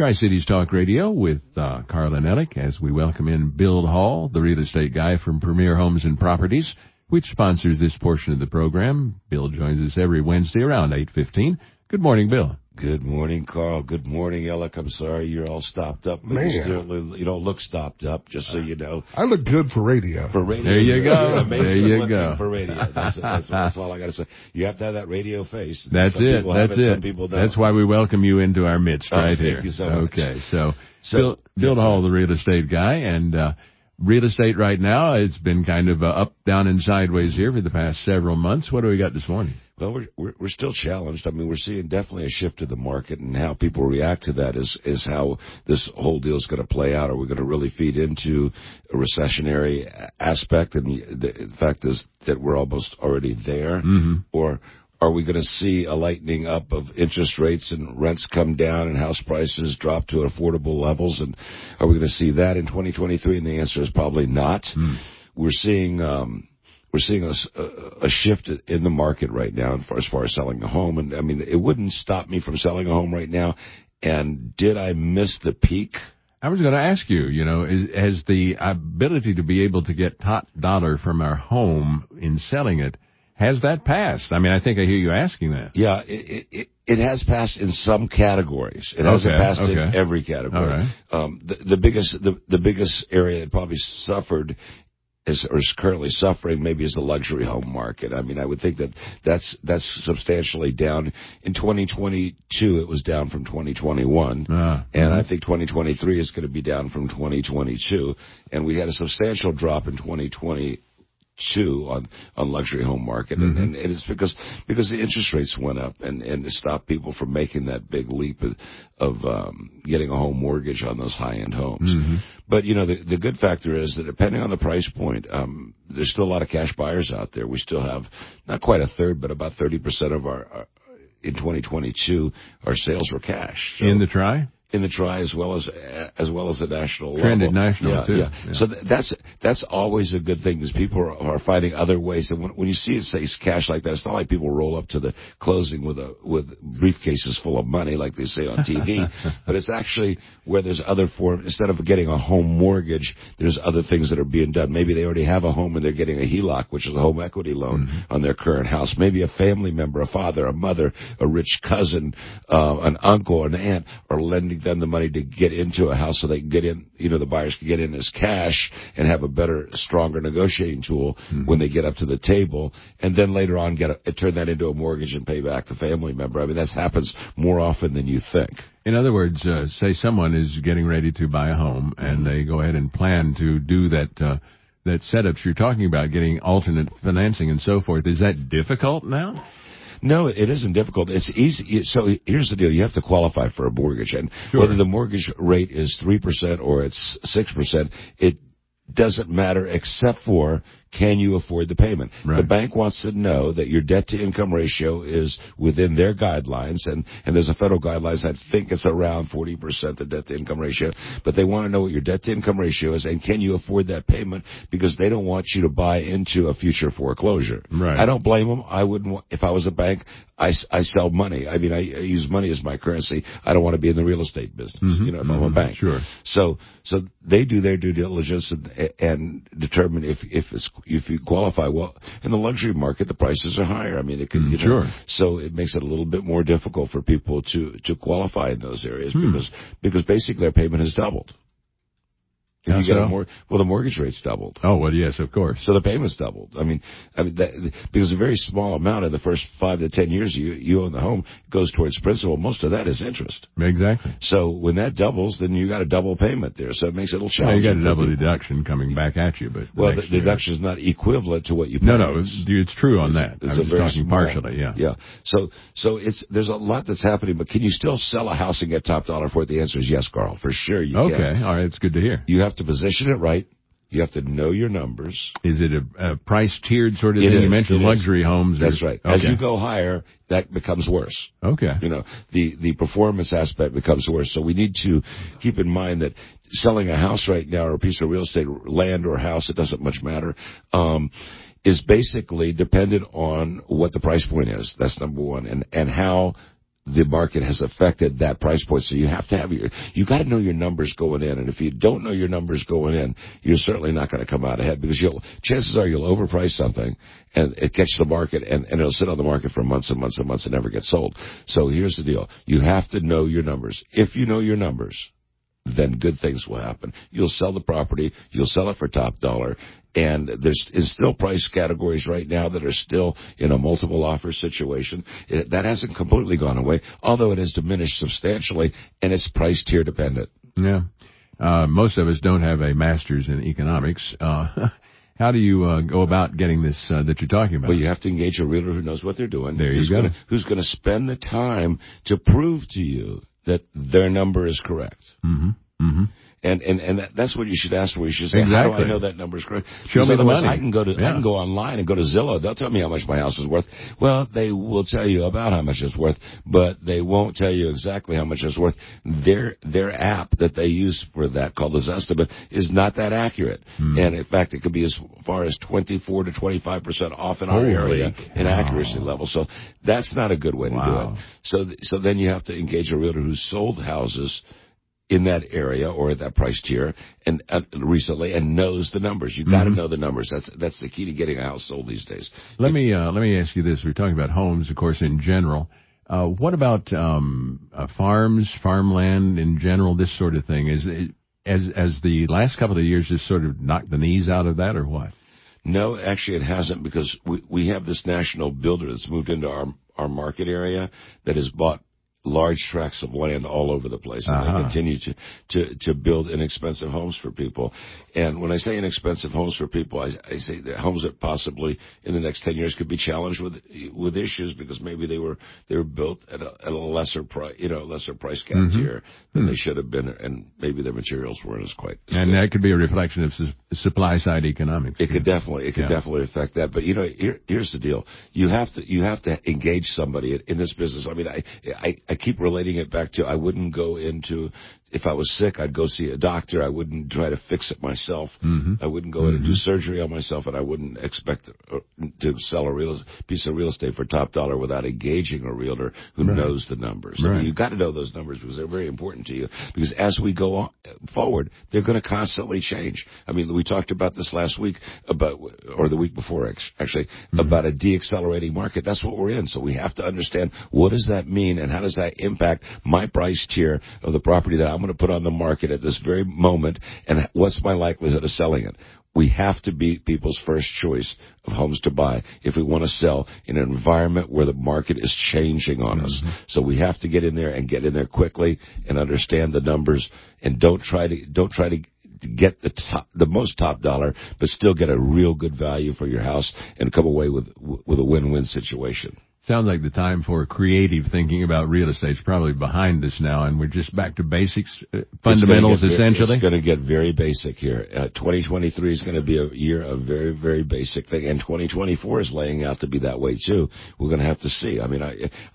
Tri-Cities Talk Radio with Carl and Alec as we welcome in Bill Hall, the real estate guy from Premier Homes and Properties, which sponsors this portion of the program. Bill joins us every Wednesday around 8:15. Good morning, Bill. Good morning, Carl. Good morning, Alec. I'm sorry you're all stopped up. You don't look stopped up, just so you know. I look good for radio. For radio. There you go. There you go. For radio. That's all I got to say. You have to have that radio face. That's it. That's it. Some people don't. That's why we welcome you into our midst right here. Thank you so much. Okay, so Bill Hall, the real estate guy, and real estate right now, it's been kind of up, down, and sideways here for the past several months. What do we got this morning? Well, we're still challenged. I mean, we're seeing definitely a shift to the market, and how people react to that is how this whole deal is going to play out. Are we going to really feed into a recessionary aspect? And the fact is that we're almost already there. Or are we going to see a lightening up of interest rates and rents come down and house prices drop to affordable levels? And are we going to see that in 2023? And the answer is probably not. We're seeing a shift in the market right now as far as selling a home. And, I mean, it wouldn't stop me from selling a home right now. And did I miss the peak? I was going to ask you, has the ability to be able to get top dollar from our home in selling it, has that passed? I mean, I think I hear you asking that. Yeah, it has passed in some categories. It hasn't passed in every category. All right. The biggest area that probably suffered is currently suffering maybe is the luxury home market. I mean, I would think that's substantially down. In 2022, it was down from 2021. And I think 2023 is going to be down from 2022. And we had a substantial drop in 2022 on luxury home market. And it's because the interest rates went up and it stopped people from making that big leap of getting a home mortgage on those high-end homes. But, the good factor is that depending on the price point, there's still a lot of cash buyers out there. We still have not quite a third, but about 30% of our in 2022, our sales were cash. So, in the Tri? In the Tri, as well as the national trended level. national too. Yeah. So that's always a good thing, because people are finding other ways. And when you see it say cash like that, it's not like people roll up to the closing with briefcases full of money like they say on TV. But it's actually where there's other forms. Instead of getting a home mortgage, there's other things that are being done. Maybe they already have a home and they're getting a HELOC, which is a home equity loan on their current house. Maybe a family member, a father, a mother, a rich cousin, an uncle, an aunt are lending them the money to get into a house so they can get in, the buyers can get in as cash and have a better, stronger negotiating tool when they get up to the table, and then later on turn that into a mortgage and pay back the family member. I mean, that happens more often than you think. In other words, say someone is getting ready to buy a home and they go ahead and plan to do that setups you're talking about, getting alternate financing and so forth. Is that difficult now? No, it isn't difficult. It's easy. So here's the deal. You have to qualify for a mortgage. And whether the mortgage rate is 3% or it's 6%, it doesn't matter, except for, can you afford the payment? Right. The bank wants to know that your debt-to-income ratio is within their guidelines, and there's a federal guidelines, I think it's around 40%, the debt-to-income ratio, but they want to know what your debt-to-income ratio is, and can you afford that payment, because they don't want you to buy into a future foreclosure. Right. I don't blame them. I wouldn't want, if I was a bank, I sell money. I mean, I use money as my currency. I don't want to be in the real estate business, if I'm a bank. Sure. So they do their due diligence and determine if you qualify. Well, in the luxury market, the prices are higher. I mean, it could, so it makes it a little bit more difficult for people to qualify in those areas because basically their payment has doubled. If you get the mortgage rate's doubled. Oh, well, yes, of course. So the payment's doubled. I mean, because a very small amount in the first 5 to 10 years you own the home goes towards principal. Most of that is interest. Exactly. So when that doubles, then you got a double payment there. So it makes it a little challenging. You got a double deduction coming back at you, but the deduction is not equivalent to what you pay. No, it's true on that. It's I was talking partially. Yeah. So there's a lot that's happening, but can you still sell a house and get top dollar for it? The answer is yes, Carl. For sure you can. Okay. All right. It's good to hear. You have to position it right. You have to know your numbers. Is it a price tiered sort of thing? You mentioned luxury homes. That's right. Okay. As you go higher, that becomes worse. Okay. The performance aspect becomes worse. So we need to keep in mind that selling a house right now, or a piece of real estate, land or house, it doesn't much matter, is basically dependent on what the price point is. That's number one. And how the market has affected that price point. So you have to have you got to know your numbers going in. And if you don't know your numbers going in, you're certainly not going to come out ahead, because chances are you'll overprice something and it catches the market, and it'll sit on the market for months and months and months and never get sold. So here's the deal. You have to know your numbers. If you know your numbers, then good things will happen. You'll sell the property, you'll sell it for top dollar, and there's still price categories right now that are still in a multiple offer situation. That hasn't completely gone away, although it has diminished substantially, and it's price tier dependent. Yeah. Most of us don't have a master's in economics. How do you go about getting this that you're talking about? Well, you have to engage a realtor who knows what they're doing. There you go. Who's going to spend the time to prove to you that their number is correct. Mm-hmm. Mm-hmm. And that's what you should ask for. You should say, exactly. How do I know that number is correct? Show me the money. I can go online and go to Zillow. They'll tell me how much my house is worth. Well, they will tell you about how much it's worth, but they won't tell you exactly how much it's worth. Their app that they use for that, called the Zestimate, is not that accurate. And in fact, it could be as far as 24 to 25% off in our area in accuracy level. So that's not a good way to do it. So then you have to engage a realtor who's sold houses in that area or at that price tier and recently, and knows the numbers. You got to know the numbers. That's the key to getting a house sold these days. Let me ask you this. We're talking about homes, of course, in general. What about farms, farmland in general, this sort of thing? As the last couple of years just sort of knocked the knees out of that, or what? No, actually it hasn't, because we have this national builder that's moved into our market area that has bought large tracts of land all over the place, and they continue to build inexpensive homes for people. And when I say inexpensive homes for people, I say that homes that possibly in the next 10 years could be challenged with issues, because maybe they were built at a lesser price, lesser price cap tier than they should have been, and maybe their materials weren't as quite. As and good. that could be a reflection of supply side economics. It could definitely affect that. But here's the deal: you have to engage somebody in this business. I mean, I keep relating it back to, I wouldn't go into, if I was sick, I'd go see a doctor. I wouldn't try to fix it myself. I wouldn't go in and do surgery on myself, and I wouldn't expect to sell a piece of real estate for top dollar without engaging a realtor who knows the numbers. I mean, you've got to know those numbers, because they're very important to you. Because as we go forward, they're going to constantly change. I mean, we talked about this last week, or the week before, actually, about a deaccelerating market. That's what we're in. So we have to understand, what does that mean, and how does that impact my price tier of the property that I'm going to put on the market at this very moment, and what's my likelihood of selling it? We have to be people's first choice of homes to buy if we want to sell in an environment where the market is changing on us. So we have to get in there, and get in there quickly, and understand the numbers, and don't try to get the most top dollar, but still get a real good value for your house and come away with a win-win situation. Sounds like the time for creative thinking about real estate is probably behind us now, and we're just back to basics, fundamentals, essentially. It's going to get very basic here. 2023 is going to be a year of very, very basic thing, and 2024 is laying out to be that way too. We're going to have to see. I mean,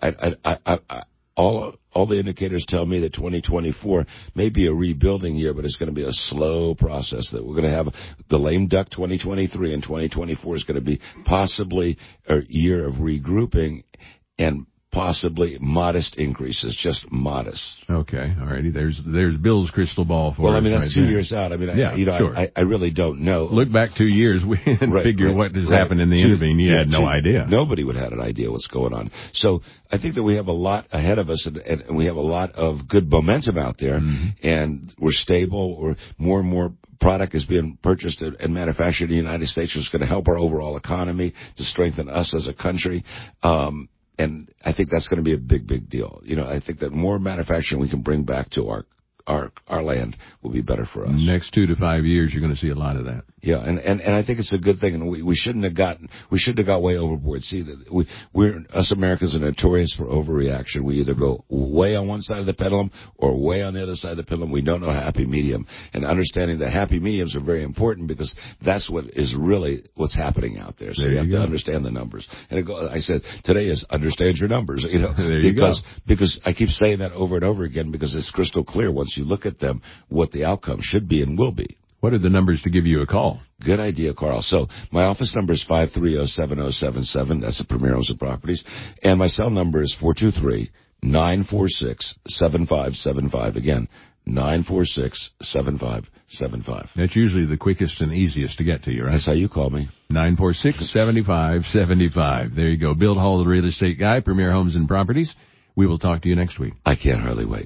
all the indicators tell me that 2024 may be a rebuilding year, but it's going to be a slow process, that we're going to have the lame duck 2023, and 2024 is going to be possibly a year of regrouping and possibly modest increases, just modest. Okay, all righty. There's Bill's crystal ball for us. Well, I mean, that's right 2 years out. I mean, sure. I really don't know. Look back 2 years and figure what has happened in the intervening. You had no idea. Nobody would have had an idea what's going on. So I think that we have a lot ahead of us, and we have a lot of good momentum out there, and we're stable, or more and more product is being purchased and manufactured in the United States, which is going to help our overall economy, to strengthen us as a country. And I think that's going to be a big, big deal. I think that more manufacturing we can bring back to our land will be better for us. Next 2 to 5 years, you're going to see a lot of that. Yeah, and I think it's a good thing, and we shouldn't have got way overboard. See, that us Americans are notorious for overreaction. We either go way on one side of the pendulum or way on the other side of the pendulum. We don't know a happy medium, and understanding that happy mediums are very important, because that's what is really what's happening out there. So you have to understand the numbers. And I said today is understand your numbers. Because I keep saying that over and over again, because it's crystal clear once you look at them what the outcome should be and will be. What are the numbers to give you a call? Good idea, Carl. So my office number is 530-7077. That's at Premier Homes and Properties. And my cell number is 946-7575. Again, 946-7575. That's usually the quickest and easiest to get to you, right? That's how you call me. 946-7575. There you go. Bill Hall, the real estate guy, Premier Homes and Properties. We will talk to you next week. I can't hardly wait.